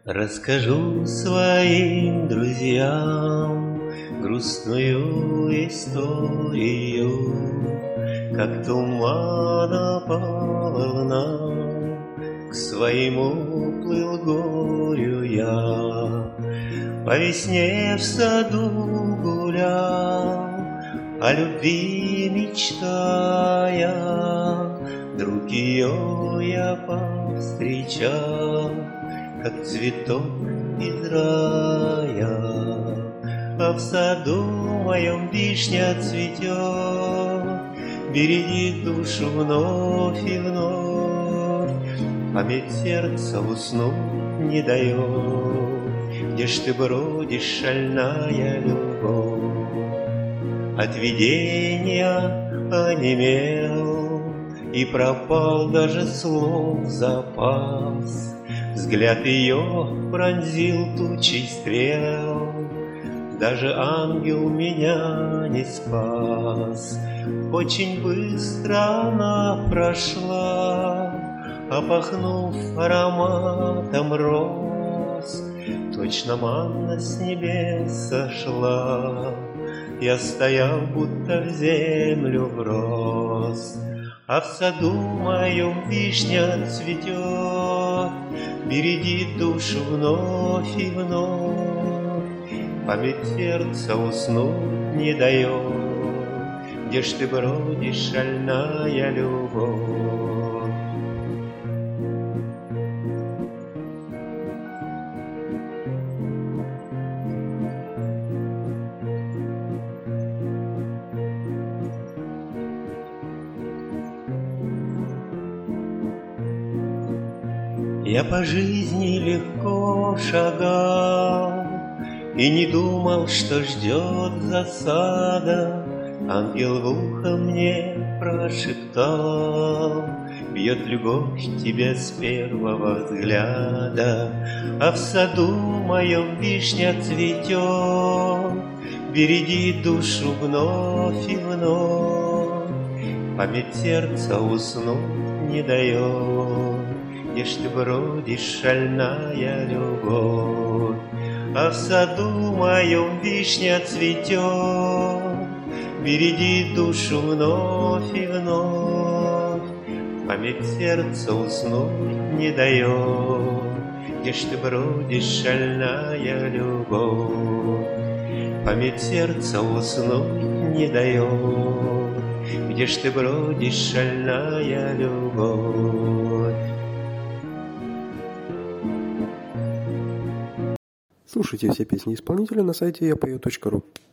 Расскажу своим друзьям грустную историю, как тумана по волнам к своему плыл горю я. По весне в саду гулял, о любви мечтая, вдруг ее я повстречал, как цветок из рая. А в саду моем вишня цветет, береги душу вновь и вновь, память сердца уснуть не дает. Где ж ты бродишь, шальная любовь? От видения онемел, и пропал даже слов запас. Взгляд ее пронзил тучей стрел, даже ангел меня не спас. Очень быстро она прошла, опахнув ароматом роз. Точно манна с небес сошла, я стоял, будто в землю врос. А в саду моем вишня цветет, береги душу вновь и вновь, память сердца уснуть не дает. Где ж ты бродишь, шальная любовь? Я по жизни легко шагал и не думал, что ждет засада. Ангел в ухо мне прошептал: бьет любовь тебе с первого взгляда. А в саду моем вишня цветет, береги душу вновь и вновь, память сердца уснуть не дает. Где ж ты бродишь, шальная любовь? А в саду моем вишня цветет, береги душу вновь и вновь, память сердца уснуть не дает. Где ж ты бродишь, шальная любовь? Память сердца уснуть не дает. Где ж ты бродишь, шальная любовь? Слушайте все песни исполнителя на сайте yapayot.ru.